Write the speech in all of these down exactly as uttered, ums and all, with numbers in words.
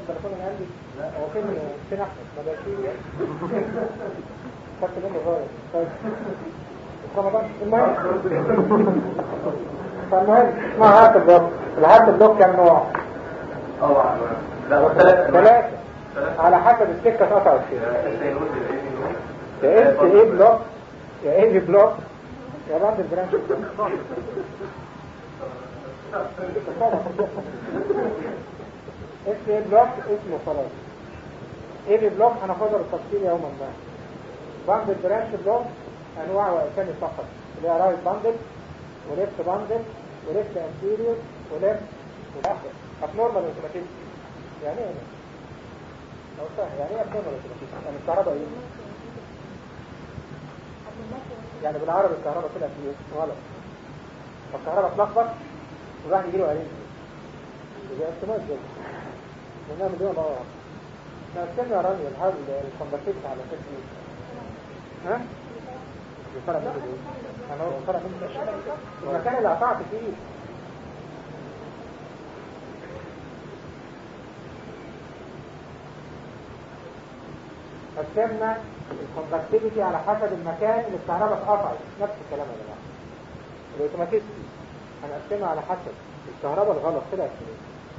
التليفون اللي عندي هو فين فين احمد ما بقاش فيه خدت منه غاية طيب رمضان المهم فالمهم اسمها هارت بلوك. الهارت بلوك كام نوع؟ اه لا ثلاثة على حسب السكة اتقطعت فيها يا اس اي بلوك يا اي بلوك يا باند البرانش اس اي بلوك اسمه خلاص. اي بلوك هناخدها بالتفصيل يوما ما. باند البرانش بلوك انواع واسامي فقط اللي هي رايت باندل وليفت باندل وليفت انتيريور وليفت والاخر ابنورمال اوتوماتيك. يعني ايه لو صح يعني ايه ابنورمال اوتوماتيك؟ يعني الكهرباء ايه؟ يعني بالعربي الكهرباء طلعت ايه؟ غلط. فالكهرباء اتلخبط وراح يجيله قليل يبقى احتمال جدا ونعمل ايه بقى؟ احنا قسمنا يا رامي الهاب الكونفرتيت على اساس ايه؟ ها؟ بيطلع منه ايه؟ انا هو بيطلع منه المكان اللي قطعت فيه. قسمنا الكونفرتيبيتي على حسب المكان اللي الكهرباء اتقطعت. نفس الكلام يا جماعه. الاوتوماتيستي هنقسمها على حسب الكهرباء الغلط طلعت منين.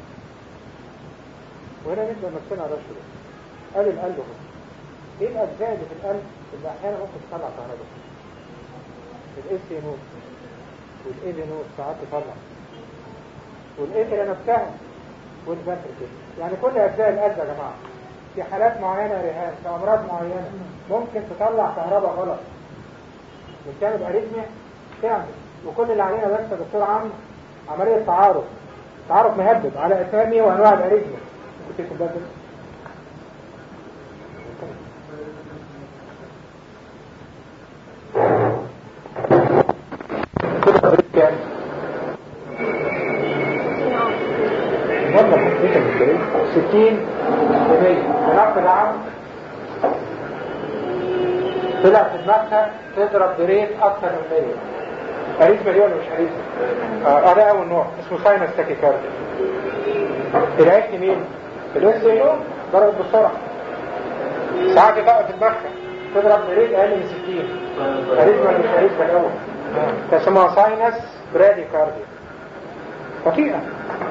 وهنا نبدا نفسنا على الشروط. قال القلب هو ايه الاجزاء اللي في القلب اللي احيانا ممكن تطلع كهرباء؟ الاس نوت والاي نوت ساعات تطلع والاتريا نفسها والفنتريكل. يعني كل اجزاء القلب يا جماعه في حالات معينه يا ريهان في امراض معينه ممكن تطلع كهرباء غلط بتعمل اريثميا تعمل. وكل اللي علينا بس يا دكتور عم عمليه تعارف تعارف مهبب على اسامي وانواع الاريثميا. كنت تقول ده كام والله حسيت بالكلام ستين مية ونقص العام طلع في دماغها تضرب بريت اكثر من مية. اريثميا دي ولا مش اريثميا؟ اه ده اول نوع اسمه ساينس تاكيكارديا. العيش مين؟ الاس نوت ضربت بسرعه ساعات تقف في دماغها تضرب بريت اقل من ستين. اريثميا ولا مش اريثميا الاول؟ تسمى ساينس براديكارديا بطيئة.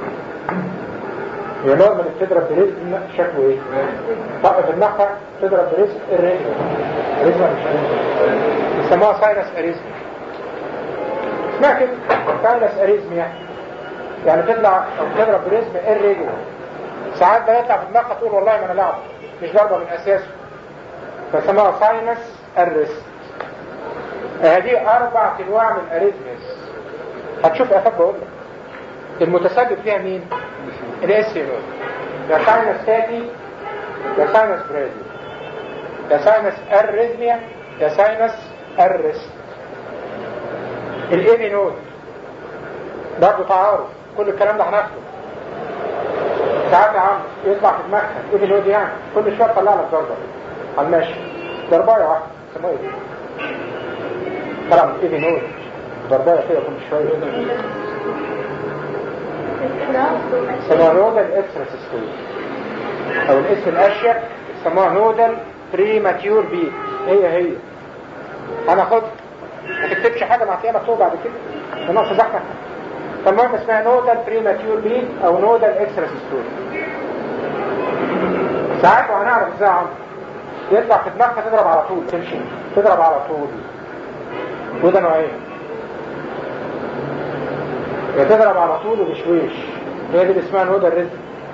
هي نورمال بتضرب بريزم شكله ايه؟ طاقة في دماغها تضرب بريزم الريزم الريزم مش ريزم يسموها ساينس اريزم. اسمها كده ساينس اريزم يعني يعني تطلع او تضرب بريزم الريزم. ساعات ده يطلع في دماغها تقول والله ما انا لعب مش ضربة من اساسه فسموها ساينس اريزم. هذه اربع انواع من الاريزمز هتشوف افاق بقول لك المتسبب فيها مين؟ الاس نوت يا ساينس تاتي يا ساينس برادي يا ساينس اريزميا يا ساينس ارست. الاي نوت برضه تعارف كل الكلام ده هناخده. ساعات يا عم يطلع في دماغها الاي نوت يعني كل شويه تطلع لك ضربه على الماشي ضربايه واحده اسمها ايه؟ طبعا ايه نور ضربايه كده كل شويه اسمها نودال اكستراسيستول او الاسم الاشيك اسمها نودال بريماتيور بي. هي هي هناخد ما تكتبش حاجه مع فيها مكتوب بعد كده ده نقص زحمه. فالمهم اسمها نودال بريماتيور بي او نودال اكستراسيستول. ساعات وهنعرف ازاي عم يطلع في دماغها تضرب على طول تمشي تضرب على طول. وده نوعين يا تضرب على طول وبشويش هي دي اللي اسمها نودال ريزم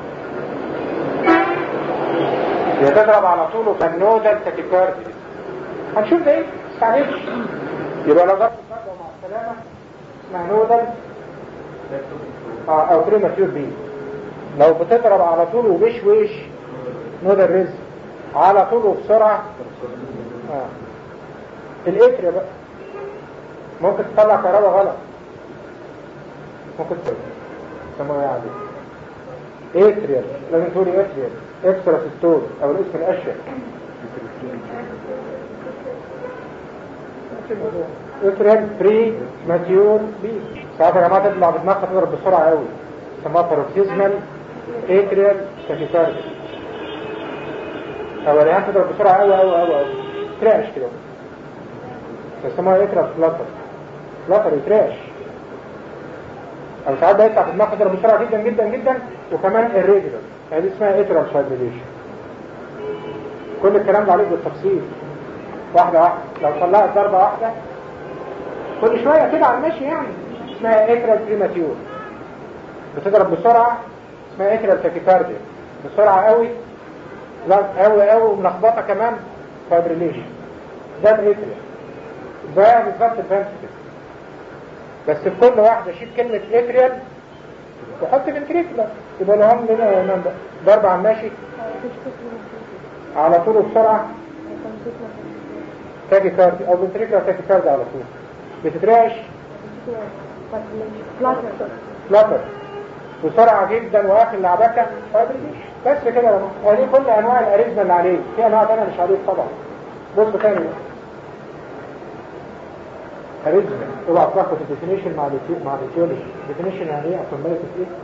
يا تضرب على طول وكان نودال تاكيكارديا. هنشوف ده ايه مستعجلش. يبقى لو ضربت فجأة ومع السلامة اسمها نودال اه او بريماتيور بي. لو بتضرب على طول وبشويش نودال ريزم على طول وبسرعة اه. الاتريا بقى ممكن تطلع كهرباء غلط ممكن تسموها ايه عادي اتريال لازم تقولي اتريال اكسترا سيستول او الاسم الاشهر اتريال بري ماتيور بي. ساعات يا جماعه تطلع بدماغها تضرب بسرعه قوي تسموها باروكسيزمال اتريال تاكيكارديا. او الرئتين تضرب بسرعة اوي اوي اوي اوي ترعش كده، بيسموها اترال فلاتر، فلاتر يترعش. او ساعات بيطلع في دماغك تضرب بسرعة جدا جدا جدا وكمان الريجولار، هذه اسمها اترال فايبريليشن. كل الكلام ده عليك بالتفصيل واحدة واحدة. لو طلعت ضربة واحدة كل شوية كده على المشي يعني اسمها اترال بريماتيور، بتضرب بسرعة اسمها اترال تاكيكارديا، بسرعة قوي لا قوي قوي وملخبطة كمان فايبريليشن. ده الاترال ده بالظبط الفنتريكل، بس في كل واحدة شيل كلمة اتريال وحط فنتريكولار يبقى لهم لنا يا امام. ضربة على الماشي على طول بسرعة تاكيكارديا او فنتريكولار تاكيكارديا على طول، بتترعش فلاتر بسرعة جدا واكل لعبكة فايبريليشن. بس كده يا جماعة، ودي كل انواع الاريزما اللي عليه. في انواع تانية مش عليه طبعا. بصوا تاني اريزما، اوعى تلخبط الديفينيشن مع مع الثيولوجي. الديفينيشن يعني ايه؟ اكملت في ايه؟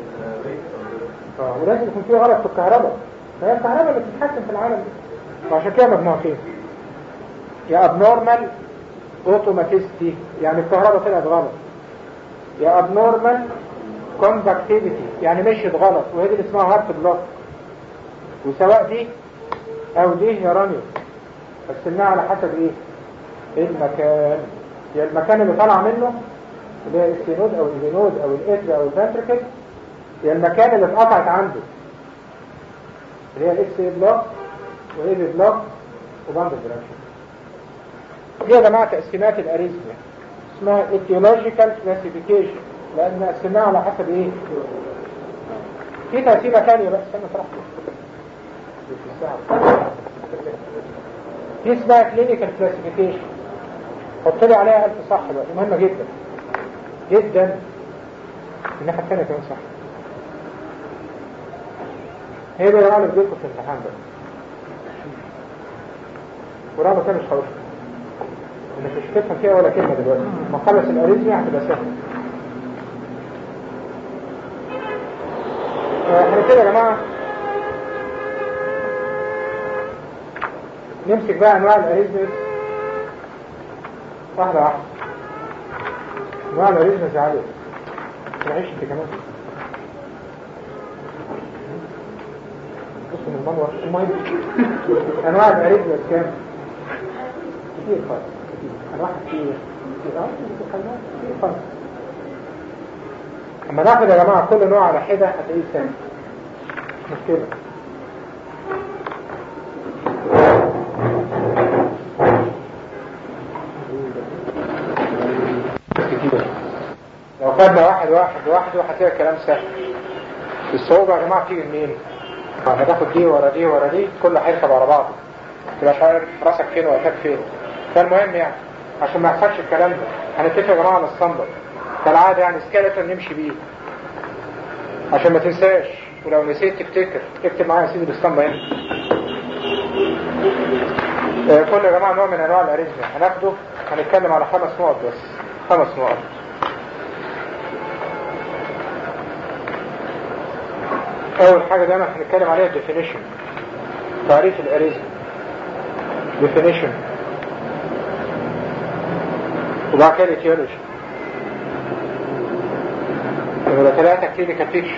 اه ولازم يكون في غلط في الكهرباء، فهي الكهرباء اللي بتتحكم في العالم ده. وعشان كده مجموعتين، يا ابنورمال اوتوماتيستي يعني الكهرباء طلعت غلط، يا ابنورمال كوندكتيفيتي يعني مشيت غلط، وهي دي اللي اسمها هارت بلوك. وسواء دي او دي يا رانيو قسمناها على حسب ايه؟ المكان. يا المكان اللي طالع منه اللي هي السينود او الفينود او الاتر او الفنتركل، يا المكان اللي اتقطعت عنده اللي هي الاكس اي بلوك واي بي بلوك وباند برانش. دي يا جماعه تقسيمات الاريزميا اسمها etiological classification، لان قسمناها على حسب ايه؟ في تقسيمه ثانيه بقى استنى اشرح دي اسمها clinical classification. حط لي عليها ألف صح بقى، مهمه جدا جدا. الناحيه الثانيه كمان صح. هي ده اللي بيجيلكم في الامتحان ده. ورابع كده مش هقول انك مش هتفهم فيها ولا كلمه دلوقتي. ما خلص الاريزميا هتبقى سهل. احنا كده يا جماعه نمسك بقى انواع الاريزميا واحده واحده. انواع الاريزميا عاليه تعيش انت كمان. بص من المنور المهم انواع الاريزميا كام؟ كتير خالص، انواع كتير كتير اه كتير خالص. اما ناخد يا جماعه كل نوع على حده هتلاقيه ثاني مش مشكله. لو خدنا واحد واحد واحد هتلاقي الكلام سهل. الصعوبه يا جماعه بتيجي منين؟ هتاخد دي ورا دي ورا دي كل هيركب على بعضه، تبقى مش عارف راسك فين وقتك فين. فالمهم يعني عشان ما يحصلش الكلام ده هنتفق يا جماعه على الستاندرد كالعاده، يعني سكيلتون نمشي بيه عشان ما تنساش، ولو نسيت تفتكر اكتب معايا يا سيدي الاسطمبه هنا. آه كل يا جماعه نوع من انواع الاريزميا هناخده هنتكلم على خمس نقط بس، خمس نقط. اول حاجه دايما هنتكلم عليها الديفينيشن، تعريف الاريزميا ديفينيشن، وبعد كده الاتيولوجي، يبقى ثلاثة كلينيكال بيكشر،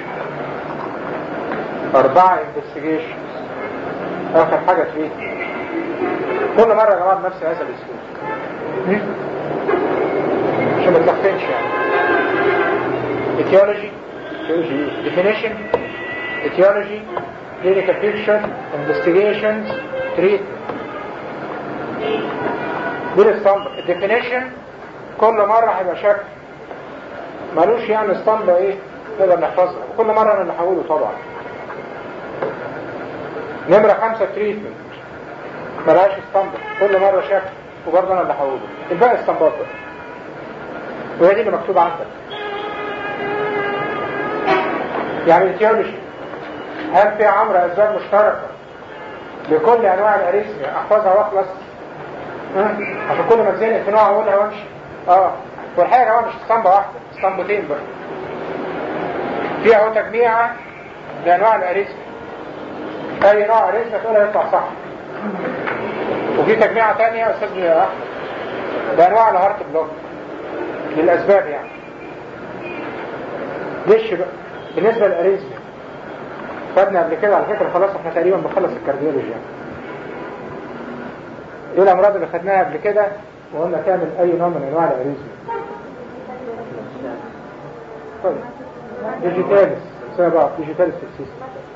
أربعة انفستيجيشن، آخر حاجة تريت. كل مرة يا جماعة بنفس هذا الأسلوب عشان ما تلخبطش يعني. etiology definition etiology clinical picture investigations treatment. دي الاسطمبة. الديفينيشن كل مرة هيبقى شكل مالوش يعني اسطمبة ايه نقدر نحفظها، وكل مرة انا اللي هقوله طبعا. نمرة خمسة تريتمنت ملهاش اسطمبة، كل مرة شكل وبرضه انا اللي هقوله. الباقي اسطمبات بقى، وهي دي اللي مكتوبة عندك. يعني التيولوجي هل في عمر اسباب مشتركة لكل انواع الاريثميا احفظها واخلص؟ ها عشان كل ما اتزنق في نوع اقولها وامشي. اه والحقيقة كمان مش اسطمبة واحدة، اسطمبتين بقى. في اهو تجميعة لانواع الاريثميا اي نوع اريزميا تقولها يطلع صح. وفي تجميعة تانية يا استاذ احمد بانواع الهارت بلوك للاسباب يعني. ليش بقى بالنسبة للاريزميا خدنا قبل كده على فكرة، خلاص احنا تقريبا بنخلص الكارديولوجي يعني. ايه الامراض اللي خدناها قبل كده وقلنا تعمل اي نوع من انواع الاريزميا؟ طيب ديجيتاليس سبب ديجيتاليس سكسيس،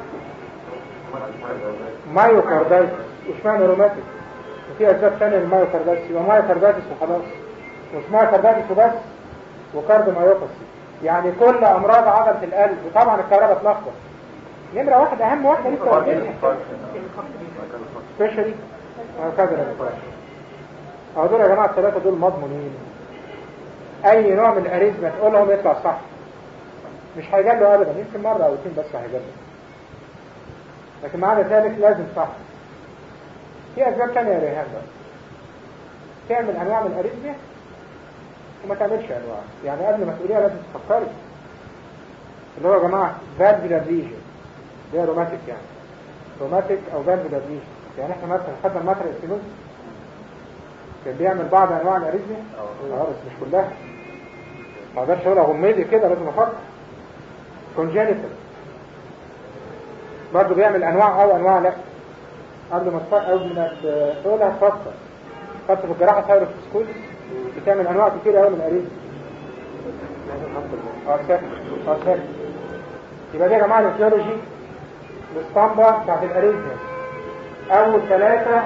مايوكاردايتس وش معنى روماتيك، وفي اسباب ثانيه للمايوكاردايتس، يبقى مايوكاردايتس وخلاص، مش مايوكاردايتس وبس، وكارديومايوباثي يعني كل امراض عضله القلب. وطبعا الكهرباء تلخبط. نمره واحد اهم واحده لسه قلنا سبيشالي مايوكارديال انفاركشن. اهو دول يا جماعه الثلاثه دول مضمونين. اي نوع من الاريزما تقولهم يطلع صح، مش هيجله ابدا، يمكن مره او اثنين بس هيجله، لكن معنى ذلك لازم صح. في اسباب ثانيه يا ريهام بقى تعمل انواع من الاريزميا وما تعملش انواع، يعني قبل ما تقوليها لازم تفكري. اللي هو يا جماعه فالفولار ليجن ده روماتيك، يعني روماتيك او فالفولار ليجن. يعني احنا مثلا خدنا الماتريال ستينوز كان بيعمل بعض انواع الاريزميا اه بس مش كلها، ما اقدرش اقولها غميدي كده، لازم افكر. كونجينيتال برضه بيعمل انواع او انواع لا، قبل ما تفكر قبل ما تقولها تفكر. خدت في الجراحه ثايروفيسكوز بتعمل انواع كتير قوي من الاريزميا. اه ساكت اه ساكت. يبقى دي يا جماعه الفيولوجي الاسطمبه بتاعت الاريزميا. اول ثلاثه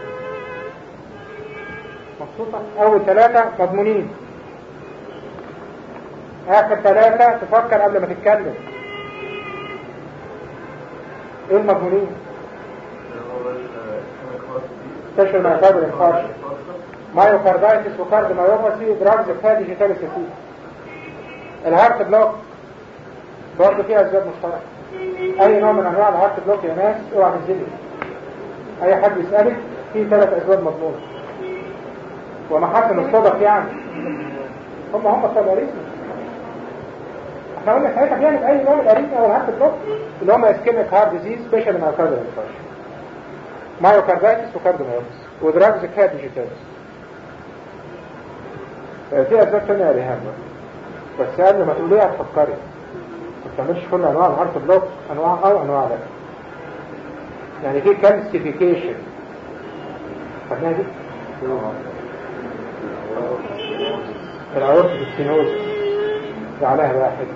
مبسوطه، اول ثلاثه مضمونين، اخر ثلاثه تفكر قبل ما تتكلم. ايه المضمونين؟ سبيشال مايوكارديال انفاركشن، مايوكاردايتس وكارديومايوباثي دراجز فادي جيتاليس اسيد. الهارت بلوك برضه فيها اسباب مشتركه. اي نوع من انواع الهارت بلوك يا ناس اوعى تنزلي، اي حد يسالك في ثلاث اسباب مضمونه ومحاسن الصدف يعني هم هم بتوع الاريزميا. احنا قلنا ساعتها بيعمل اي نوع من الاريزميا او الهارت بلوك اللي هم اسكيميك هارت ديزيز سبيشال مايوكارديال انفاركشن، مايوكاردايتس وكارديومايوباثي ودراجز فادي جيتاليس. في اسباب ثانيه يا ريهام بس قبل ما تقوليها تفكري، ما تعملش كل انواع الهارت بلوك انواع او انواع لا. يعني في كالسيفيكيشن خدناها دي الأورطة ستينوز عليها واحد.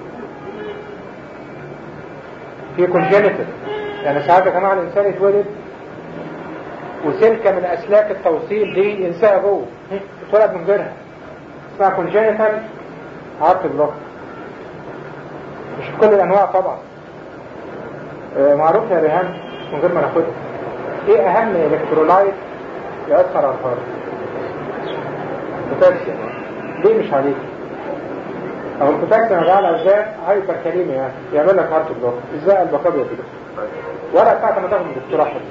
في كونجينيتال يعني ساعات يا جماعه الانسان يتولد وسلكه من اسلاك التوصيل دي ينساها جوه، اتولد من غيرها، اسمها كونجينيتال هارت بلوك. مش كل الانواع طبعا. آه معروف يا ريهام من غير ما ناخدها. ايه اهم الكترولايت يأثر على الهارت؟ بوتاسيوم. ليه مش عليك؟ او البوتاسيوم ده على ازاي هايبر كاليميا يعني يعمل لك هارت بلوك. ازاي قلبك ابيض كده ولا بتاعت ما تاخد الدكتوراه حد.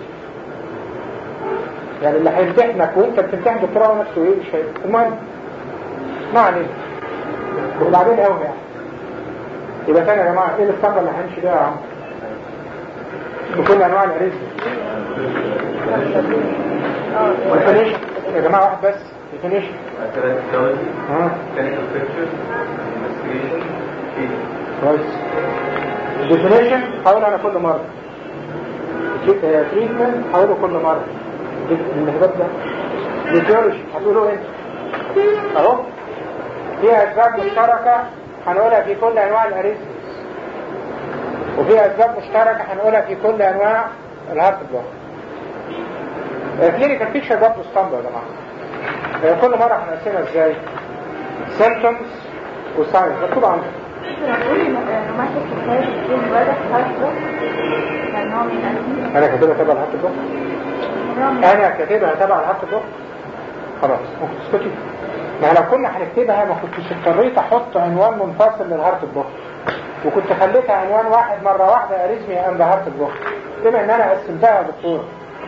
يعني اللي هيمتحنك وانت بتمتحن دكتوراه نفسه ايه مش هيك. المهم ما علينا. وبعدين قوي يعني يبقى تاني يا جماعه ايه الاسطمبه اللي هنمشي بيها يا عم بكل انواع الاريزميا؟ ديفينيشن يا جماعه واحد بس. ديفينيشن ها كويس. ديفينيشن هقول انا كل مره، تريتمنت هقوله كل مره. الهباب ده فيزيولوجي هتقوله انت اهو. فيها اسباب مشتركه هنقولها في كل انواع الاريزميا، وفي اسباب مشتركه هنقولها في كل انواع الهارت بلوك. كلينيكال بيكتشر برضه اسطمبه يا جماعه. كل مره هنقسمها ازاي؟ سيمبتومز وساينز مكتوب عندك. انا كاتبها تبع الهارت بلوك. انا كاتبها تبع الهارت بلوك خلاص ممكن تسكتي. ما لو كنا هنكتبها ما كنتش اضطريت احط عنوان منفصل للهارت بلوك، وكنت خليتها عنوان واحد مره واحده اريزميا اند هارت بلوك. بما ان انا قسمتها يا دكتور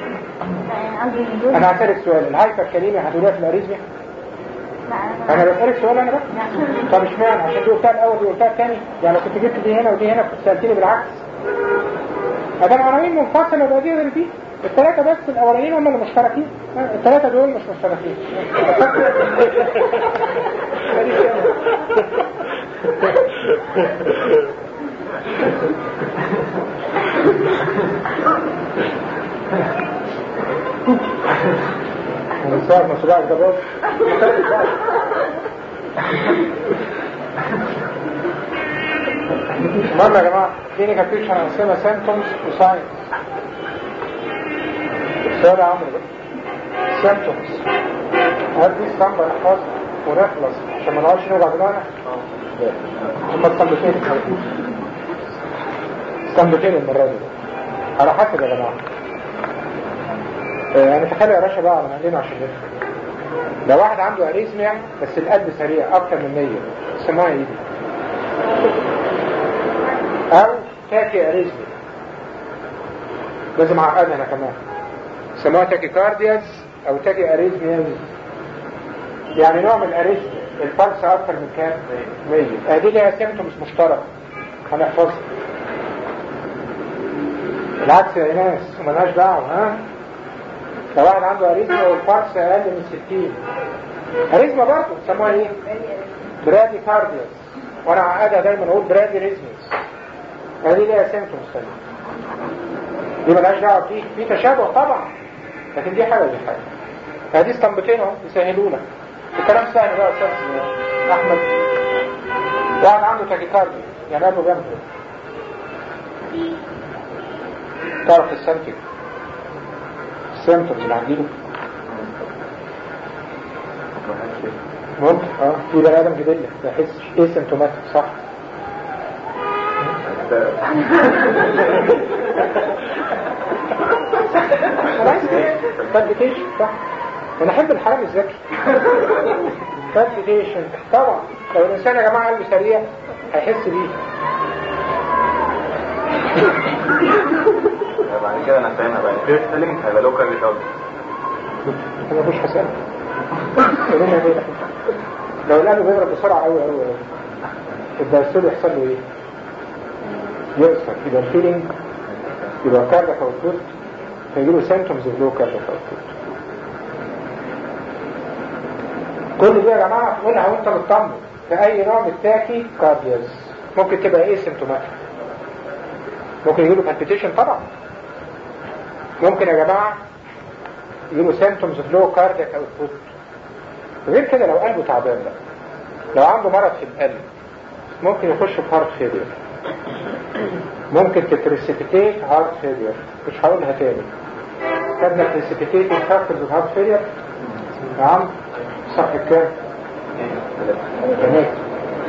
انا هسألك سؤال. الهايبر كاليميا هتقوليها في الاريزميا؟ انا بسألك سؤال انا بقى. طب اشمعنى؟ عشان دي قلتها الاول دي قلتها الثاني؟ يعني لو كنت جبت دي هنا ودي هنا كنت سألتني بالعكس. ادام عناوين منفصله يبقى دي غير دي. الثلاثه بس الاولانيين هم اللي مشتركين، الثلاثه دول مش مشتركين. ونساعد مصراع الجبار. المهم يا جماعة كلينيكال بيكتشر هنقسمها سيمبتومز وساينز. السؤال يا عمرو بقى سيمبتومز هل دي اسطمبة نحفظها ونخلص عشان ما نقعدش نوجع دماغنا؟ هما اسطمبتين اسطمبتين المرة دي على حسب يا جماعة. يعني تخيلوا يا باشا بقى على مهلين عشان نفهم. لو واحد عنده اريزميا بس القلب سريع اكتر من مية اسمها ايه دي؟ او تاكي اريزميا لازم اعقدها انا كمان اسمها تاكي كاردياز او تاكي اريزميا. يعني نوع من الاريزميا الفرس اكتر من كام؟ مية. ادي ليها سيمتومز مشترك هنحفظها. العكس يا ناس وملهاش دعوه. ها لو واحد عنده اريزما والفرس اقل من ستين اريزما برضه بيسموها ايه؟ برادي كاردياس. وانا عقدها دايما اقول برادي ريزميس. هذه ليها سيمتومز ثانيه دي ملهاش دعوه فيه، في تشابه طبعا لكن دي حاجه ودي حاجه. هذه اسطمبتين اهو يسهلوا لك الكلام. سهل بقى يا استاذ احمد. واحد عنده تاكيكارديا يعني قلبه جنبه تعرف السنتج السيمتومز اللي عنديله ممكن اه في بني ادم جديد ما يحسش ايه سيمتوماتيك صح؟ فالبيتيشن صح. انا احب الحرام الذكي. فالبيتيشن طبعا لو الانسان يا جماعه قلبه سريع هيحس بيه. بعد كده انا فاهمها بقى الفيرست فيلينج هيبقى لوكال ريتارد. انا مش حساب لو القلب بيضرب بسرعه قوي قوي قوي الدايستول يحصل له ايه؟ يقصر يبقى الفيلينج يبقى كاردياك اوتبوت فيجيله سيمتومز اوف لو كاردياك اوتبوت. كل دي يا جماعه قولها وانت مطمن في اي نوع من التاكي كاردياز. ممكن تبقى ايه سيمتوماتيك؟ ممكن يجيله بالبيتيشن طبعا. ممكن يا جماعه يجيله سيمتومز اوف لو كاردياك اوتبوت. غير كده لو قلبه تعبان بقى لو عنده مرض في القلب ممكن يخش في هارت فيلير. ممكن تتريسيبيتيت هارت فيلير. مش هقولها تاني. خدنا تريسيبيتيت فاكتورز اوف هارت فيلير. نعم صح كام؟ ثلاثة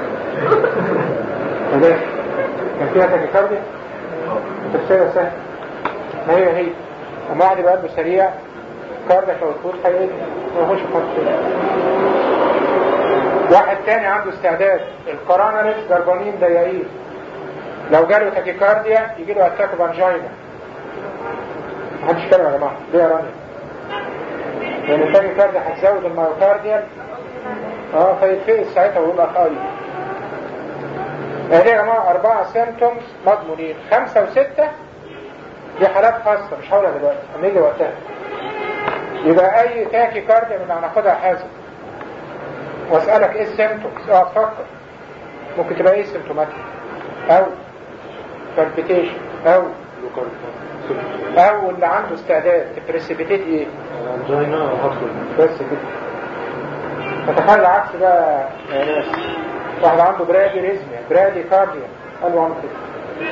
ثلاثة كان فيها تاكيكارديا تفسيرها سهل. ما هي هي اما واحد يبقى قلبه سريع كاردياك اوتبوت هيقل ويخش في هارت فيلير. واحد تاني عنده استعداد القرانريس ضربانين ضيقين لو جاله تاكيكارديا يجي له اتاك بانجينا. محدش كلمه يا جماعه ليه يا رانيا؟ لان التاكيكارديا هتزود المايوكارديال اه فيتفقس ساعتها ويقول اخاي. يعني يا جماعه اربعه سيمتومز مضمونين. خمسه وسته دي حالات خاصه مش هقولها دلوقتي اما يجي وقتها. يبقى اي تاكيكارديا من هناخدها حازم واسالك ايه السيمتومز اه تفكر ممكن تبقى ايه سيمتوماتيك او بالبيتيشن او او اللي عنده استعداد تبريسيبيتيت ايه انجينا وهارت بس كده. فتخيل عكس بقى يا ناس واحد عنده برادي ريزميا برادي كارديا قالوا عنه كده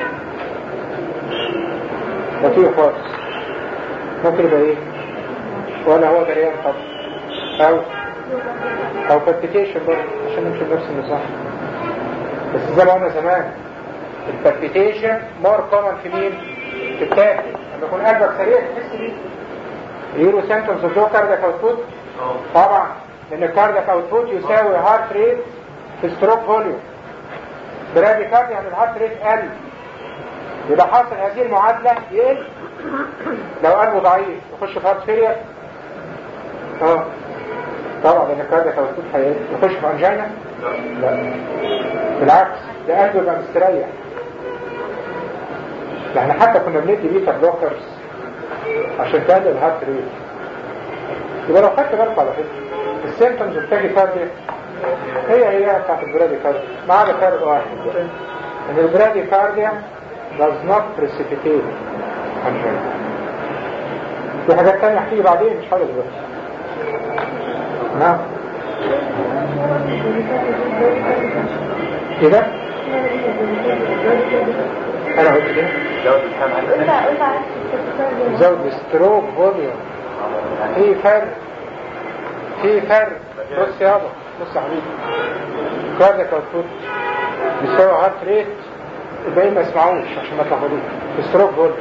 بطيء خالص ممكن يبقى ايه ولا هو دريان طبعا او او بالبيتيشن برضه عشان نمشي بنفس النظام. بس زي ما قلنا زمان البالبيتيشن مور كومن في مين؟ في التاكل. لما يكون قلبك سريع تحس بيه. يجيله سيمتومز اوف لو كاردياك اوتبوت طبعا لان الكاردياك اوتبوت يساوي هارت ريت في ستروك فوليوم. برادي كارديا يعني الهارت ريت قل يبقى حاصل هذه المعادله يقل. لو قلبه ضعيف يخش في هارت فيلير اه طبعا لان الكاردياك اوتبوت هيقل. يخش في انجينا لا بالعكس ده قلبه يبقى مستريح. احنا حتى كنا بندي بيتا بلوكرز عشان تقلل الهارت ريت. يبقى لو خدت بالك على فكره السيمتومز بتاعي كارديا هي هي بتاعت البرادي كارديا ما عدا فرق واحد ان البرادي كارديا does not precipitate angina. في حاجات تانية احكي بعدين مش حاجة دلوقتي. نعم كده انا قلت كده زود ستروك فوليوم. في فرق في فرق بص يابا بص يا حبيبي كاردياك اوتبوت بيساوي هارت ريت الباقيين ما يسمعوش عشان ما تلخبطوش. ستروك فوليوم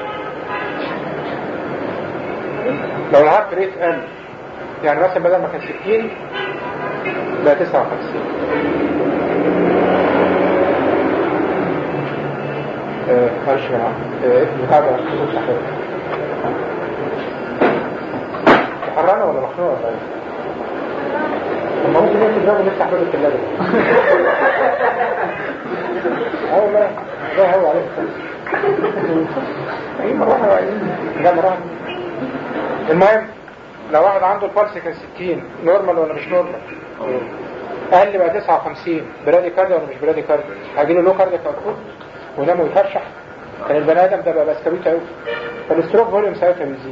لو الهارت ريت قل يعني مثلا بدل ما كان ستين بقى تسعة وخمسين. ايه معلش يا جماعه ايه بتاع ده حرانه ولا مخنوقه ولا ايه؟ طب ممكن انت تضربوا نفتح باب الثلاجه. اه والله ده هو عليه اي مره واحده ده مره. المهم لو واحد عنده البلس كان ستين نورمال ولا مش نورمال؟ اقل بقى تسعة وخمسين برادي كارديا ولا مش برادي كارديا؟ هيجيله لو كارديا كاركوت ونامه يفرشح. كان البني ادم ده بقى بسكويت قوي فالستروك فوليوم ساعتها بيزيد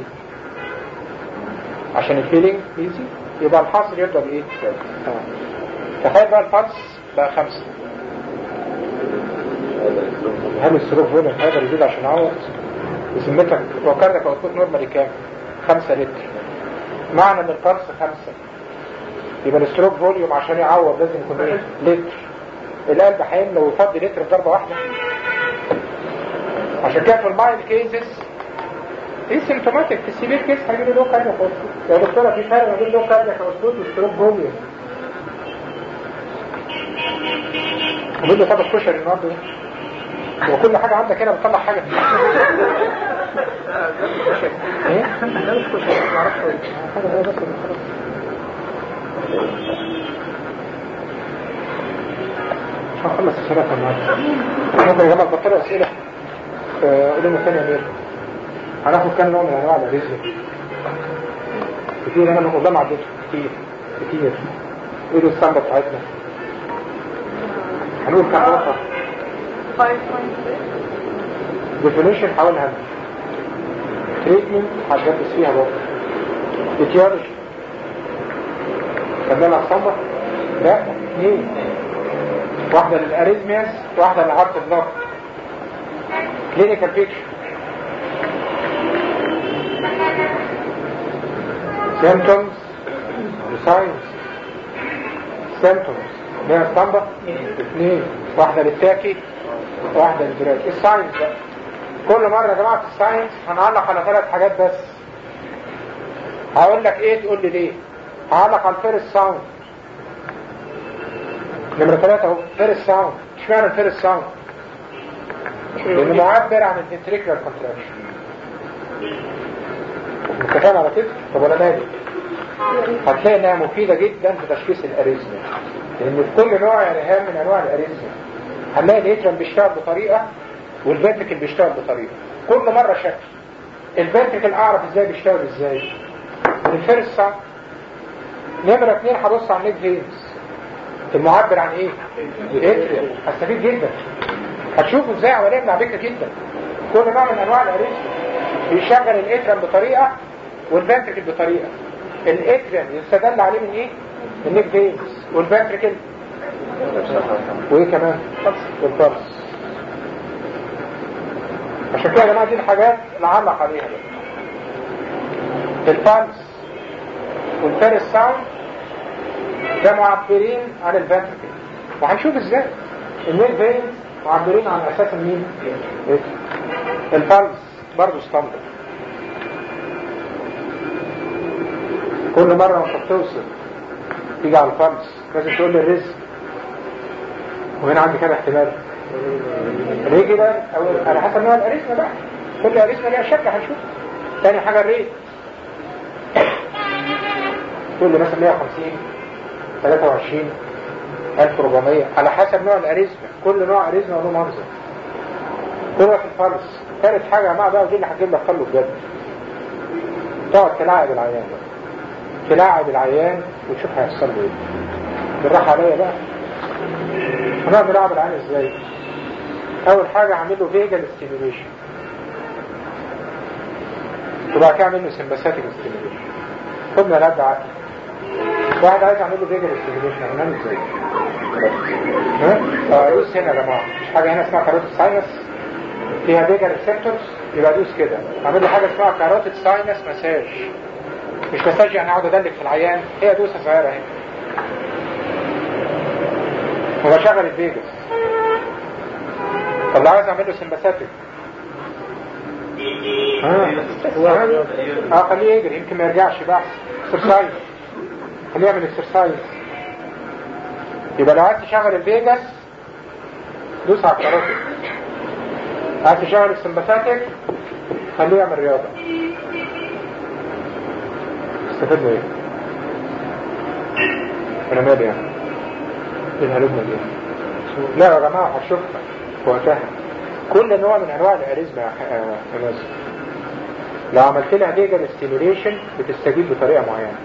عشان الفيلينج بيزيد. يبقى الحاصل يبدا بايه؟ تخيل بقى البلس بقى خمسة. هل الستروك فوليوم هيقدر يزيد عشان يعوض؟ بسمتك لو كارديا كاركوت نورمالي كام؟ خمسة لتر. معنى ان البلس خمسة يبقى الستروك فوليوم عشان يعوض لازم يكون ايه؟ لتر. القلب هيملى ويفضي لتر في ضربه واحده. عشان كده في المايلد كيسز ايه سيمتوماتيك. في السيفير كيس هيجيله لو كاردياك اوتبوت. يا دكتوره في فرق ما بين لو كاردياك اوتبوت والستروك فوليوم. وبيقول له طب الكشري النهارده وكل حاجه عندك هنا بتطلع حاجه. ايه؟ لا مش كشري ما اعرفش حاجه زي بس مش هنخلص الشبكه النهارده. ممكن يا جماعه تبطلوا اسئله قولوا لنا ثانيه مير. هناخد كام نوع من انواع الريزم كتير. انا من قدام عديت كتير كتير. ايه الاسطمبه بتاعتنا؟ هنقول كام نقطه؟ ديفينيشن حاولها تريتمنت هتدرس فيها برضه. اتيولوجي خدنا الاسطمبه؟ لا اثنين. واحده للاريزمياس واحده للهارت بلوك. كلينيكال بيكتشر symptoms وساينس. symptoms ليها اسطمبة اثنين. واحدة للتاكي واحدة للبراك. الساينس بقى كل مرة يا جماعة في الساينس هنعلق على ثلاث حاجات بس. هقول لك ايه تقول لي ليه. هعلق على الفيرست ساوند. نمرة ثلاثة اهو فيرست ساوند. اشمعنى الفيرست ساوند؟ لانه معبر عن الفنتريكولار كونتراكشن. متفاهم على كده؟ طب ولا مالي؟ هتلاقي انها مفيدة جدا في تشخيص الاريزميا. لان في كل نوع يا ريهام من انواع الاريزميا هنلاقي الاتريم بيشتغل بطريقة والفنتريكل بيشتغل بطريقة. كل مرة شكل. الفنتريكل اعرف ازاي بيشتغل ازاي؟ من الفيرست ساوند. نمرة اثنين هبص على النيك فينز. المعبر عن ايه؟ الاتريم. هستفيد جدا. هتشوفوا ازاي عمليه ملعبكه جدا. كل نوع من انواع الاريزم بيشغل الاتريم بطريقه والفنتريكل بطريقه. الاتريم يستدل عليه من ايه؟ النيك فينز. والفنتريكل وايه كمان؟ والبلس. عشان كده يا جماعه دي الحاجات نعلق عليها بقى. البلس والفيرست ساوند ده معبرين عن الفنتريكل. وهنشوف ازاي النيك فينز معبرين عن اساس مين؟ البلس برضه ستاندرد. كل مرة ما بتوصل تيجي على البلس لازم تقول لي الرزق. وهنا عندي كام احتمال؟ ريجولار او على حسب نوع الاريثميا بقى. كل اريثميا ليها شكل هنشوف. تاني حاجة الريت. تقول لي مثلا مية وخمسين ثلاثة وعشرين ألف وأربعمية على حسب نوع الاريثميا. كل نوع اريثميا له منظر. كله في الفرس. ثالث حاجة يا جماعة بقى، ودي اللي هتجيب لك خلو بجد، تقعد تلاعب العيان بقى، تلاعب العيان وتشوف هيحصل له ايه. بالراحة عليا بقى. هنقعد نلعب العيان ازاي؟ اول حاجة هعمل له فيجال ستيميوليشن، وبعد كده اعمل له سمباثيك ستيميوليشن. خدنا لعب عقل. واحد عايز اعمل له فيجال ستيميوليشن، هنعمل ازاي؟ ها؟ اه دوس هنا يا جماعة، مش حاجة هنا اسمها كاروتيد ساينس فيها فيجال ريسبتورز، يبقى دوس كده. اعمل له حاجة اسمها كاروتيد ساينس مساج. مش مساج يعني اقعد ادلك في العيان، هي دوسة صغيرة اهي وبشغل الفيجاس. طب لو عايز اعمل له سمباثيك، اه اه خليه يجري يمكن ما يرجعش بقى. اكسرسايز، خليه يعمل اكسرسايز. يبقى لو عايز تشغل الفيجاس دوس على الكاروتيد، عايز تشغل السمباثيك خليه يعمل رياضة. استفدنا ايه؟ انا مالي يعني ايه الهلوبنا دي؟ لا يا جماعة هشوفها في وقتها. كل نوع من انواع الاريزما يا ناس لو عملت لها فيجال ستيميوليشن بتستجيب بطريقة معينة.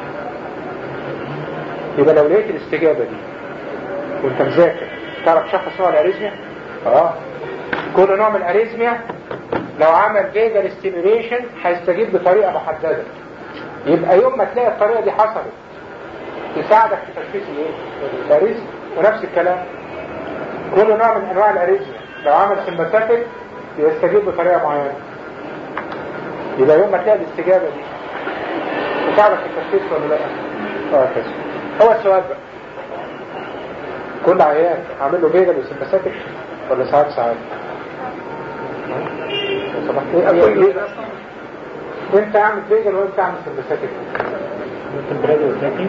يبقى لو لقيت الاستجابة دي وانت مذاكر تعرف شخص نوع الاريزميا؟ اه كل نوع من الاريزميا لو عمل فيجال ستيميوليشن هيستجيب بطريقة محددة. يبقى يوم ما تلاقي الطريقة دي حصلت تساعدك في تشخيص الايه؟ الاريزميا. ونفس الكلام كل نوع من انواع الاريزميا لو عمل سمباثيك يستجيب بطريقة معينة. يبقى يوم ما تلاقي الاستجابة دي تساعدك في التشخيص ولا لا؟ اه كده هو السؤال بقى. كل عيان عامل له فيجال وسمباثيك ولا ساعات ساعات؟ سمحت ايه؟ انت اعمل فيجال وانت اعمل سمباثيك. ممكن برادي وثلاثين؟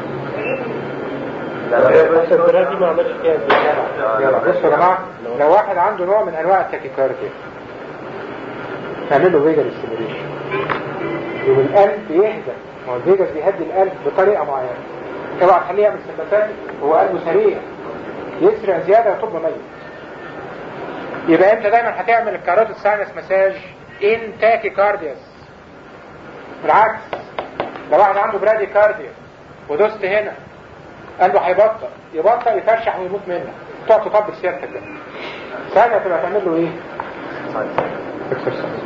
لا بس البرادي ما عملش فيها يلا بصوا يا جماعة، لو واحد عنده نوع من انواع التاكيكارديا تعمل له فيجال ستيميوليشن يبقى القلب يهدى. ما هو الفيجاس بيهدي القلب بطريقة معينة. اوعى تخليه يعمل سمباثيك هو قلبه سريع يسرع زيادة يطب ميت. يبقى انت دايما هتعمل الكاروتيد ساينس مساج ان تاكيكاردياس. بالعكس لو واحد عنده برادي كارديا ودوست هنا قلبه هيبطأ يبطأ يترشح ويموت منك، تقعد تطبق سيارتك ده ساعتها تبقى تعمل له ايه؟ اكسرسايز.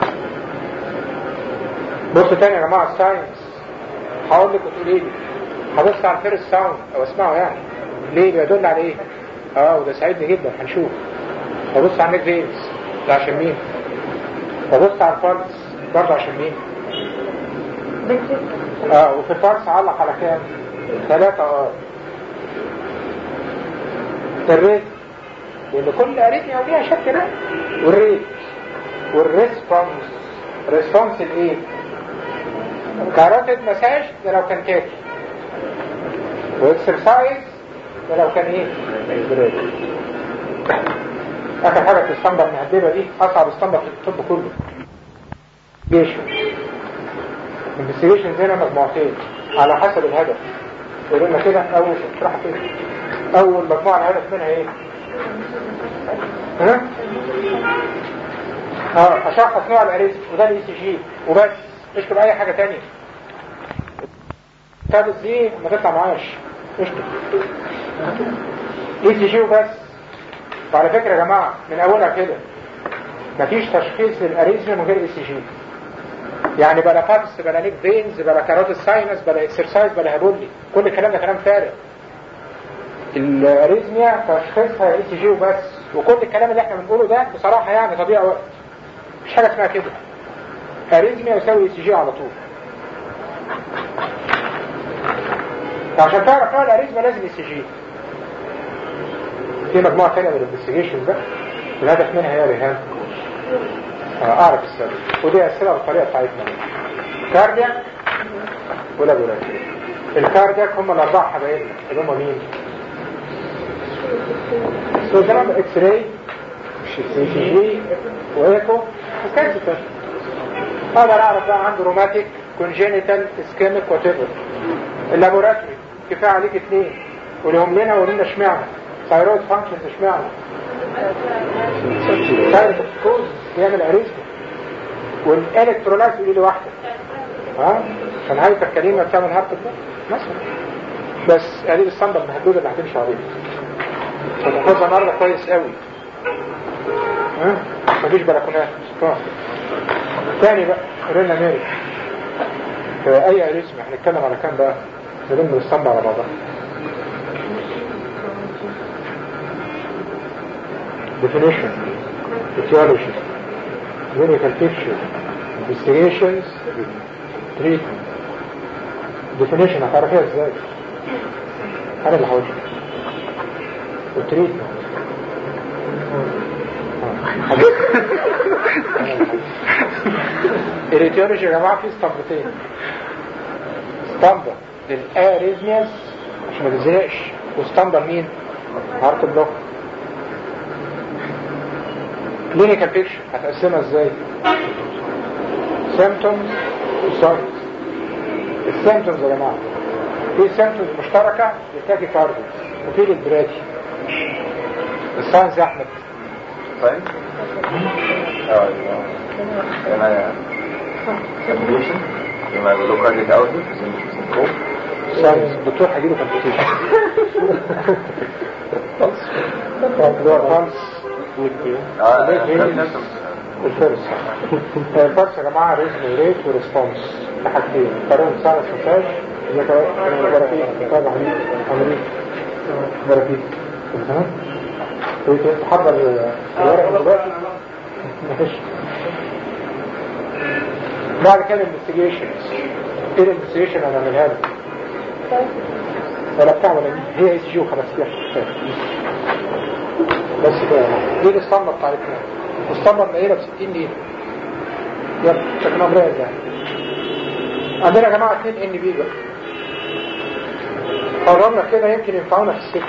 بصوا تاني يا جماعة الساينس هقول لك وتقولي لي هبص على الفيرست ساوند او اسمعه يعني ليه بيدل على ايه؟ اه وده ساعدني جدا هنشوف. هبص على النيك فينز ده عشان مين؟ هبص على الفالس برضه عشان مين؟ اه وفي الفالس علق على كام؟ ثلاثة اه الريت لان كل اريتميا وليها شكل ده. والريت والريسبونس. ريسبونس الايه؟ كاروتيد مساج ده لو كان كافي، واكسرسايز ده لو كان ايه؟ اخر حاجة في الاسطمبة المهدبة دي اصعب اسطمبة في الطب كله. جيشن انفستيجيشن هنا مجموعتين على حسب الهدف. يقولنا كده اول اشرح كده اول مجموعة الهدف منها ايه؟ ها؟ اه اشخص نوع الاريزم وده الاي سي جي وبس، اشتب اي حاجة تانية. التابس دي ما تطلع معاش اشتب اي سي جي وبس. وعلى فكرة يا جماعة من اولها كده مفيش تشخيص للاريزم من غير اي سي جي. يعني بلا فابس بلا نيك فينز بلا كاروتيد ساينس بلا اكسرسايز بلا هبولي، كل الكلام ده كلام فارغ. الاريزميا تشخيصها اي سي جي وبس. وكل الكلام اللي احنا بنقوله ده بصراحة يعني تضييع وقت، مش حاجة اسمها كده. اريزميا يساوي اي سي جي على طول. فعشان تعرف نوع الاريزميا لازم اي سي جي. في مجموعة ثانية من الانفستيجيشنز بقى الهدف منها هي رهان اعرف السبب، ودي اسئله بالطريقه بتاعتنا. كاردياك ولا بولاتري. الكاردياك هم الاربعه حبايبنا اللي هم مين؟ سوزرام اكس راي سي جي وايكو وكانسر. اقدر اعرف بقى عنده روماتيك كونجينيتال اسكيميك واتيفر. اللابوراتوري كفايه عليك اثنين ولهم لنا ولنا اشمعنى ثايرويد فانكشنز اشمعنى سايروتوكسيكوز بيعمل اريزما، والالكترولايت يقول لي واحده ها كان هايبر كلمه بتعمل هارت اتاك مثلا، بس قليل الصندة المحدودة اللي هتمشي عليها فتحفظها النهارده كويس قوي ها مفيش بلكونات طبعا. تاني بقى رينا ميري في اي اريزما هنتكلم على كام بقى نلم الصندة على بعضها. definition etiology clinical picture investigations treatment. definition هتعرفيها ازاي؟ انا اللي هقولها. التريتمنت الاتيولوجي يا جماعه فيه اسطمبتين، اسطمبه للاريزمياز عشان ما تزهقش، واسطمبه لمين؟ هارت بلوك. كلينيكال بيكشر هتقسمها ازاي؟ سيمبتومز وساينز. السيمبتومز يا جماعه في سيمبتومز مشتركه للتاكي كارديو وفي للبرادي. الساينز يا احمد ساينز؟ اه انا كومبليشن لما بقول كارديك اوتبوت ساينز الدكتور هيجيله كومبليكيشن خالص اه الفرس الفرس يا جماعه ريزم ريت وريسبونس حاجتين قارن سنه سنتاج زي كده طبعا عمليه ثيرابي تمام. تحضر الورق دلوقتي ماشي. بعد كده الانفستيجيشنز. ايه الانفستيجيشن انا هعملها لك ولا بتاع ولا دي هي اس جي وخلاص كده بس كده. دي الاسطمبه بتاعتنا، الاسطمبه منيله ب ستين ليره يلا شكلها مريض يعني. عندنا يا جماعه اتنين ان بي بقى قررنا كده يمكن ينفعونا في السكه.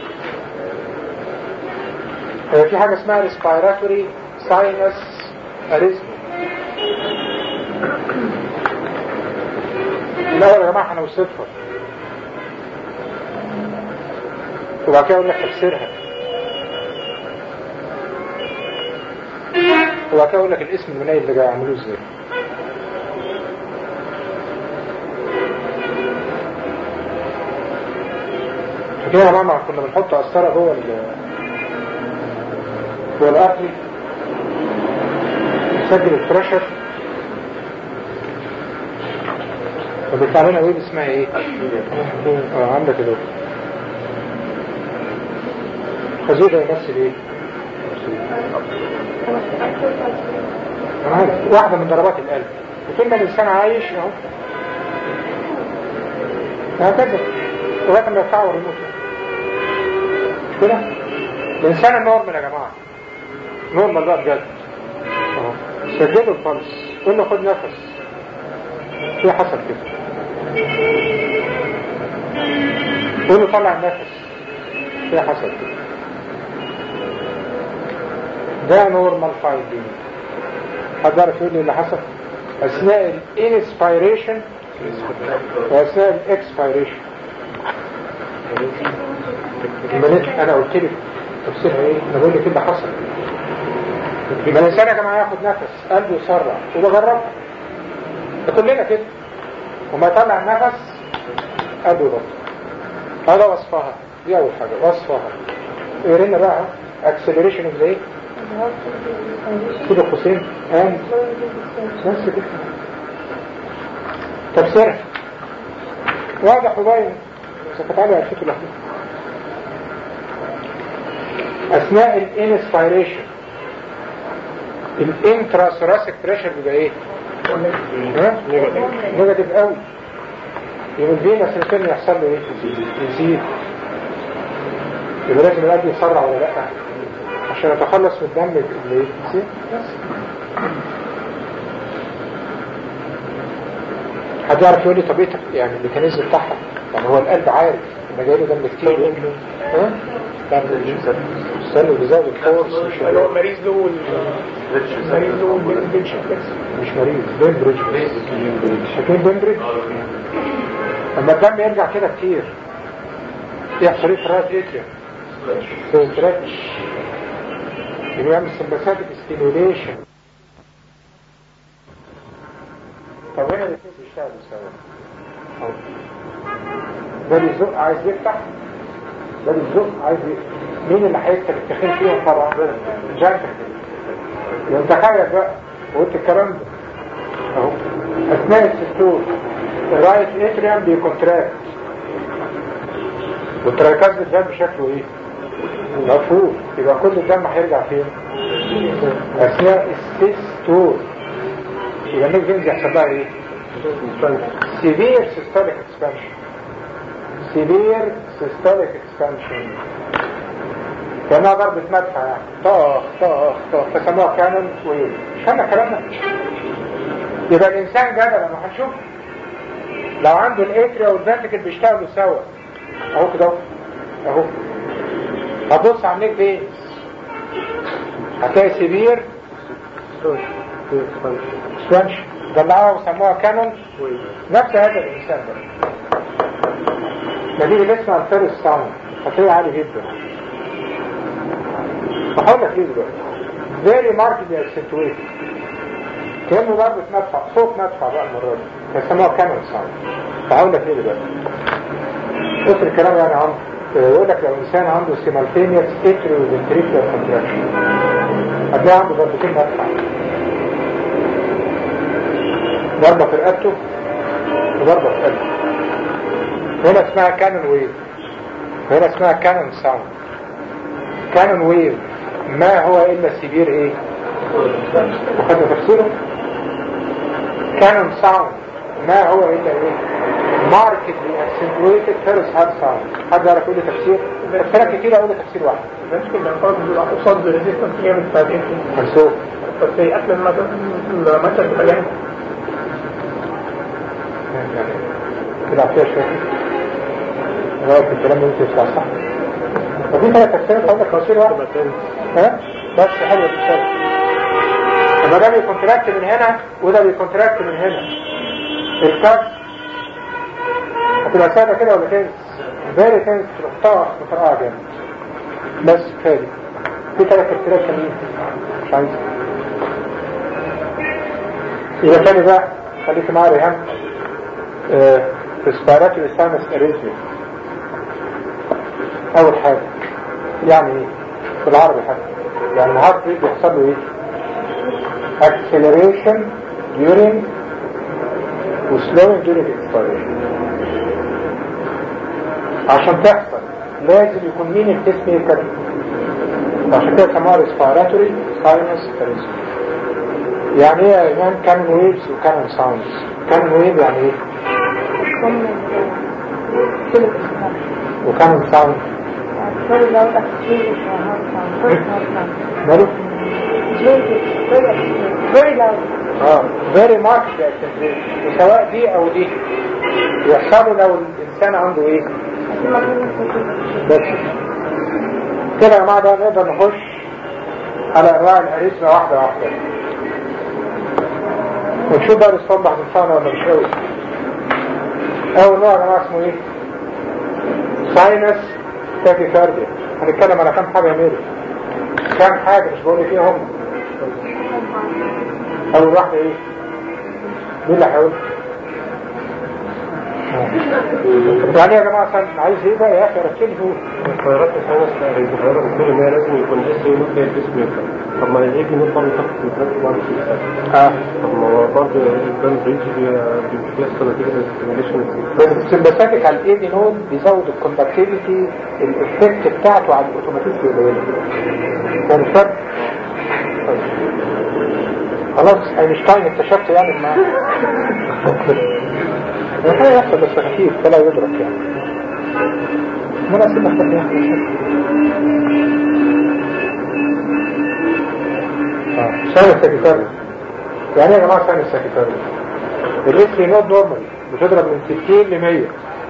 في حاجه اسمها ريسبيراتوري ساينس اريزم. الاول يا جماعه هنوصفها وبعد كده اقول لك تفسيرها وبعد كده اقول لك الاسم المنيل اللي جاي يعملوه ازاي. كده يا جماعه كنا بنحط قسطره جوه جوه الاكل نسجل البريشر وبيطلع لنا ويب اسمها ايه؟ اه عندك كده خازوق ده يمثل ايه؟ انا عارف واحده من ضربات القلب وطول ما الانسان عايش اهو هكذا لغايه ما يتعور يموت مش كده؟ الانسان النورمال يا جماعه نورمال بقى بجد اهو سجله البلس قول له خد نفس ايه حصل كده؟ قول له طلع النفس ايه حصل كده؟ ده نورمال فايندينج. حد يعرف يقول لي اللي حصل اثناء الانسبيريشن واثناء الاكسبيريشن؟ انا قلت لك تفسيرها ايه؟ انا بقول لك ايه اللي حصل. يبقى الانسان يا جماعه ياخد نفس قلبه يسرع وبجربها كلنا كده وما يطلع النفس قلبه يبطل. هذا وصفها دي اول حاجه وصفها. قرينا بقى اكسلريشن اوف ايه؟ كده قوسين and نفس كده تفسيرها واضح وباين ستتعالى على الفكرة لحظة. أثناء الانسبيريشن الانتراسوراسيك بريشر بيبقى ايه؟ نيجاتيف قوي. يبقى الفينا سيركل يحصل له ايه؟ يزيد. يبقى لازم القلب يسرع ولا لا عشان يتخلص من الدم اللي يزيد. حد يعرف يقول لي طبيعة يعني الميكانيزم بتاعها؟ يعني هو القلب عارف ان جاي له دم كتير ها؟ السن بيزود الفورس مش هو مريض له مريض له بنبريدج مش مريض بنبريدج شايفين بنبريدج لما الدم يرجع كده كتير يحصل ايه في الراس اتريا؟ ستريتش اللي بيعمل سمباثيك ستيميوليشن. طب هنا الاثنين بيشتغلوا سوا. ده بيزق عايز يفتح، ده بيزق عايز يفتح. مين اللي هيكتب التخين فيهم؟ طبعا جانتك. يبقى تخيل بقى وقلت الكلام ده اهو اثناء السستول الرايت اتريم بيكونتراكت والتراكاز الدم بشكله ايه؟ مفهوم. يبقى كل الدم هيرجع فين؟ اثناء السستول. يبقى النيك فينز يحصل لها ايه؟ سيفير سيستوليك اكسبانشن. سيفير سيستوليك اكسبانشن كانها ضربة مدفع يعني طاخ طاخ طاخ فسموها كانون ويل. كان كلامنا. يبقى الانسان جدع لما هنشوف لو عنده الاتريا والفنتريكل بيشتغلوا سوا اهو كده اهو هتبص على النيك فينز هتلاقي سيفير اكسبانشن طلعوها وسموها كانون ويل. نفس هذا الانسان ده دي اللي اسمها الفيرست ساوند هتلاقيه عالي جدا. بحاول لك ليه دلوقتي very markedly accentuated كأنه ضربة مدفع صوت مدفع بقى المرة دي يسموها كانون ساوند. بحاول لك ليه دلوقتي قصر الكلام يعني عم يقول لك لو انسان عنده simultaneous atrioventricular contraction هتلاقي عنده ضربتين مدفع، ضربة في رقبته وضربة في قلبه. هنا اسمها كانون ويف وهنا اسمها كانون ساوند. كانون ويف ما هو إلا سيفير إيه؟ وخدنا تفسيره. كانون ساوند ما هو إلا إيه؟ markedly accentuated first hard sound. حد يعرف يقول لي تفسير؟ تفسيرات كتير أقول لي تفسير واحد. مش كل الألفاظ بيبقى قصاد ريزيستنس جامد بعدين منسوخ بس هي أكل المثل بتبقى جامد يعني كده عفية شوية رأيك الكلام اللي انت بتاع صح. وفي ثلاث تفسيرات أقول لك تفسير واحد ها؟ بس حلوة تفسير. لما ده بيكونتراكت من هنا وده بيكونتراكت من هنا الكاس هتبقى سادة كده ولا تنس؟ فيري تنس تروح بطرقها جامد. بس كفاية في ثلاث تفسيرات كاملين مش عايز. يبقى تاني بقى خليك معايا ريهام في سبيراتوري ساينس اريزمي. اول حاجة يعني ايه بالعربي حاجة يعني الهارت ريت بيحصل له ايه؟ acceleration during و slowing during expiration. عشان تحصل لازم يكون مين الجسم يكتب عشان كده سموها respiratory sinus arrhythmia. يعني ايه يا ايمان كانون ويفز وكانون ساوندز؟ كانون ويف يعني ايه؟ وكانون ساوند ماله؟ اه very marked acceleration وسواء دي او دي يحصلوا لو الانسان عنده ايه؟ بس كده يا جماعه ده نقدر نخش على انواع الاريثميا واحده واحده ونشوف بقى الاسطوانة هتنفعنا ولا مش قوي. اول نوع يا جماعه اسمه ايه؟ ساينس تاكيكارديا. هنتكلم على كام حاجه يا ميري؟ كام حاجه مش بقول فيها هم. اول واحده ايه؟ مين اللي هيقول؟ يعني يا جماعه عشان عايز ايه بقى يا اخي ركزوا. الخيارات الخمس الخيارات بتقول ان هي لازم يكون اس يو نوت الجسم يكتب. طب ما الايجي نوت برضه تاخد متركب بعد كده. اه طب ما هو برضه البان بريدج بيحصل نتيجه الاستيميليشن. بس السمباثيك على الايجي نوت بيزود الكوندكتيفيتي الافكت بتاعته على الاوتوماتيك قليل. كان فرق خلاص اينشتاين اكتشفت يعني ما الحقيقة يحصل بس خفيف فلا يدرك يعني مناسب نحتاج يعني ساينس ساكيتاريا. يعني يا جماعة ساينس ساكيتاريا الريسكي نود نورمالي بتضرب من ستين ل مية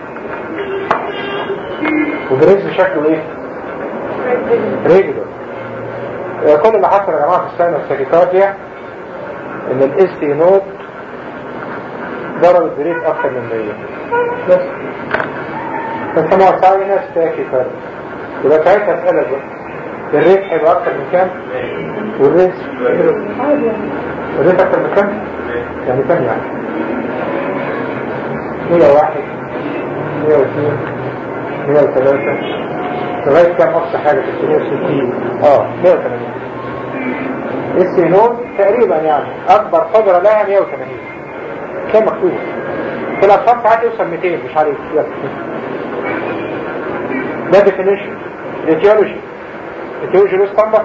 وبريز شكله ايه؟ ريجولر. كل اللي حصل يا جماعة في الساينس ساكيتاريا ان الاس تي نود ضرب البريد اكثر من مية بس فسموها ساينس تاكيكارديا. يبقى ساعتها اسألك بقى الريت هيبقى اكتر من كام؟ والريت عادي يعني الريت اكتر من كام؟ يعني كام يعني؟ مية وواحد مية واثنين مية وثلاثة لغاية كام أقصى حاجة في مية وستين اه مية وثمانين. السينون تقريبا يعني أكبر قدرة لها مية وثمانين كان مكتوب في الأطفال ساعات يوصل مئتين مش عارف. ده ديفينيشن الاتيولوجي. الاتيولوجي له اسطمبة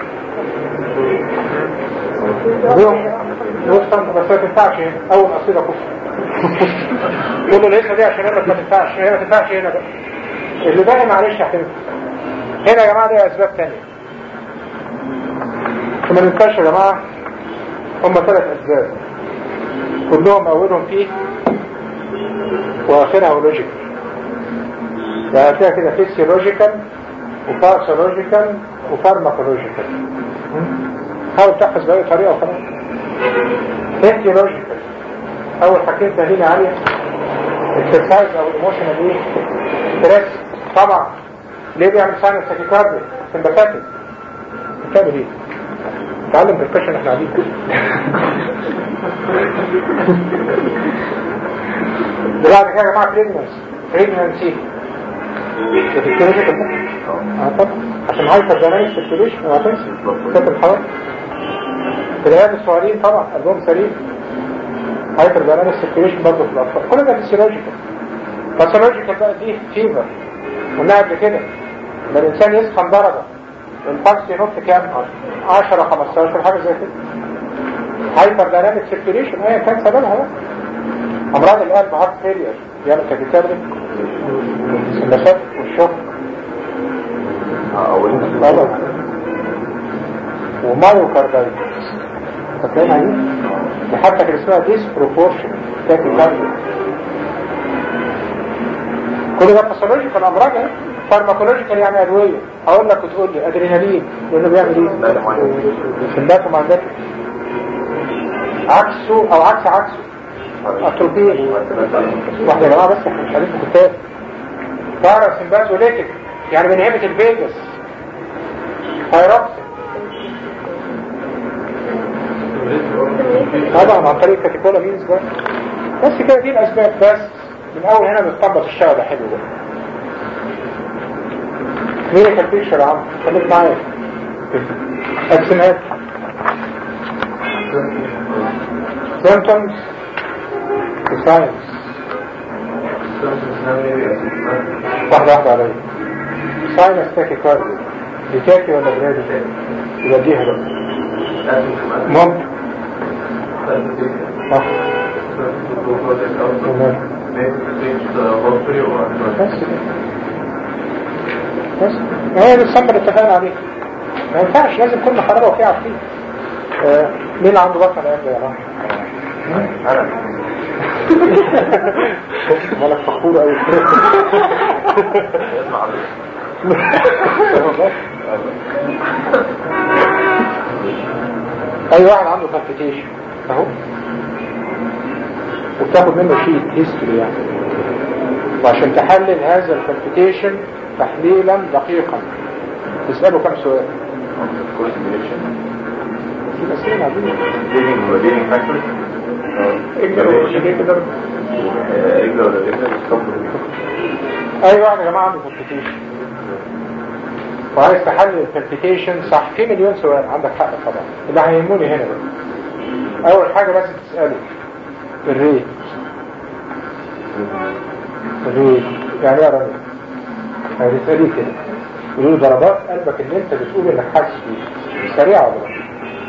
له اسطمبة بس ما تنفعش هنا أول قصيدة كفر قول له لسه دي عشان هنا ما تنفعش هنا ما تنفعش هنا بقى اللي باقي معلش هتنفع هنا يا جماعة. دي أسباب تانية وما ننساش يا جماعة هم ثلاث أسباب كلهم أولهم فيه وآخرها لوجيكال. يعني فيها كده فيسيولوجيكال وباثولوجيكال وفارماكولوجيكال. حاول تحفظ بأي طريقة وخلاص. فيسيولوجيكال أول حاجتين سهلين عالية اكسرسايز أو ايموشنال ايه ستريس. طبعا ليه بيعمل ساينس تاكيكارديا سمباثيك بتعمل ايه؟ تعلم بالكشن احنا قاعدين دلوقتي كده يا جماعه بريجننسي بريجننسي الفيكتوريشن اه طبعا عشان هايبر دايناميك فيكتوريشن ما تنسى كتب الحوادث في العيال الصغيرين طبعا قلبهم سليم هايبر دايناميك فيكتوريشن برضه في الاطفال. كل ده فيسيولوجيكال. باثولوجيكال بقى دي فيفر قلنا قبل كده لما الانسان يسخن درجه البلس ينط كام؟ عشرة خمستاشر حاجه زي كده. هايبر دايناميك سيركيوليشن ايه كان سببها بقى؟ امراض القلب هارت فيلير يعمل تاكيكارديا النشاط والشوك طبعا ومايوكاردايتس فاكرين عليه؟ دي حتى كان اسمها ديسبروبورشن تاكيكارديا. كل ده باثولوجيكال امراض اهي. فارماكولوجيكال يعني ادويه. اقول لك وتقول لي ادرينالين لانه بيعمل ايه؟ سمباتو مانداتو عكسه او عكس عكسه اتروبين. واحده يا جماعه بس احنا مش عارفين كتاب بارا سمباتو ليتك يعني بنهبة الفيجاس هيرقص طبعا عن طريق كاتيكولا مينز بقى. بس كده دي الاسباب بس من اول هنا بنطبق الشغل ده حلو ده. كلينيكال بيكتشر يا عم خليك معايا. اكسنات symptoms وساينس واحدة واحدة عليا. ساينس تاكيكارديا دي تاكي ولا برادي؟ يوديها بقى ممكن صح بس بس هي دي الصنبة اللي اتفقنا عليه. ما ينفعش لازم كل حرارة وفيها عارفين. آه مين عنده بطن ايام ده يا رب؟ انا مالك فخور قوي اسمع اي واحد عنده كالبيتيشن اهو وبتاخد منه شيت هيستوري يعني وعشان تحلل هذا الكالبيتيشن تحليلا دقيقا تسأله كم سؤال. في أسئلة عديدة. أي واحد يا جماعة عنده كالبيتيشن وعايز تحلل الكالبيتيشن صح في مليون سؤال عندك حق طبعا. اللي هيهموني هنا بقى أول حاجة بس تسأله الريت. الريت يعني ايه يا راجل؟ هتسأليه كده يقولوا ضربات قلبك اللي انت بتقول انك حاسس بيه سريعة ولا لا؟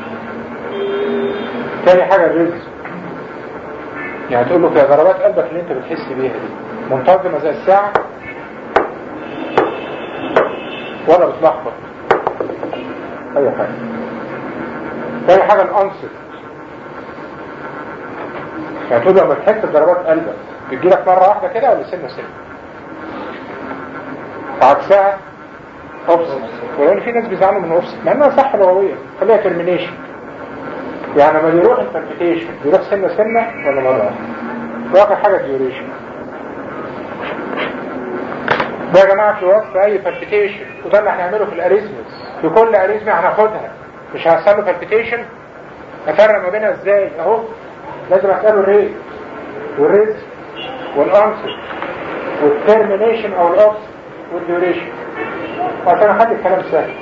تاني حاجة الريتم يعني تقول له في ضربات قلبك اللي انت بتحس بيها دي منتظمة زي الساعة ولا بتلخبط؟ اي حاجة. تاني حاجة الانصت يعني تقول له لما تحس بضربات قلبك بتجيلك مرة واحدة كده ولا سنة سنة؟ عكسها اوفست ولان في ناس بيزعلوا من اوفست مع انها صح لغوية خليها ترمينيشن يعني لما بيروح البالبيتيشن بيروح سنة سنة ولا مرة واحدة. واخر حاجة ديوريشن ده يا جماعة في وصف اي بالبيتيشن وده اللي هنعمله في الاريزمز في كل اريزميا هناخدها مش هيحصل له بالبيتيشن، افرق ما بينها ازاي؟ اهو لازم اساله الريت والريت والانسر والترمينيشن او الاوفس والديوريشن عشان اخلي الكلام سهل.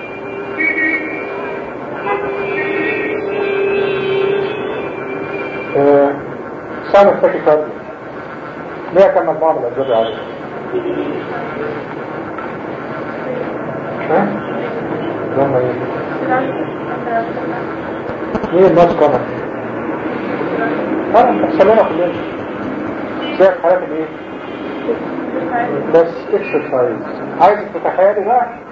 سامة تاكيكارديا ليها كم مجموعة من الأسباب عليها؟ ها؟ لما ايه؟ مين الناس كمان؟ ها؟ تحصلنا كلنا زي الحالات الايه؟ بس اكسرسايز. عايزك تتخيلي بقى